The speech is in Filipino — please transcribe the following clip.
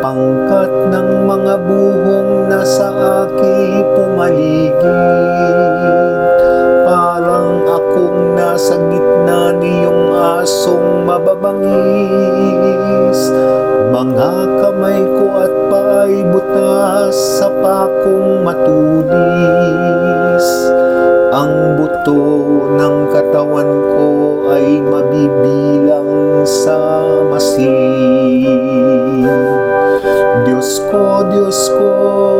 Angkat ng mga buhong na sa aking pumaligid, parang akong nasa gitna niyong asong mababangis. Mga kamay ko at paa'y butas sa pakong matulis. Ang buto ng katawan ko ay mabibilang sa masin. Diyos ko,